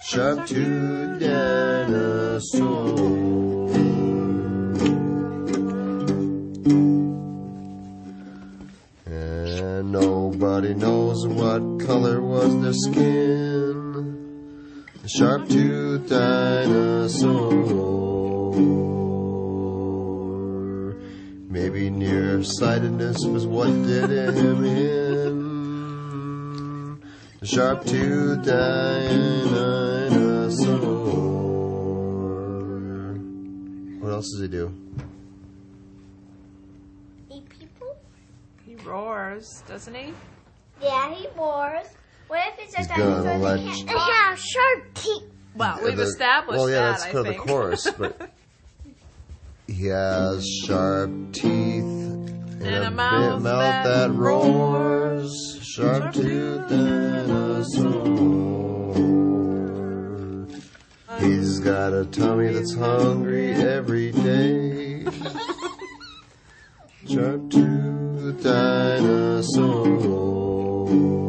Sharp-toothed dinosaur. And nobody knows what color was their skin. The sharp-toothed dinosaur. Maybe nearsightedness was what did him in. The sharp-toothed dinosaur. What else does he do? Eat people? He roars, doesn't he? Yeah, he roars. What if it's a He's gonna dinosaur let that can't you- talk? Have sharp teeth. Well, we've established well, yeah, that, that's I part of think. the chorus, but he has sharp teeth and a mouth that roars. Sharp-toothed dinosaur. He's got a tummy that's hungry every day. Sharp-toothed dinosaur.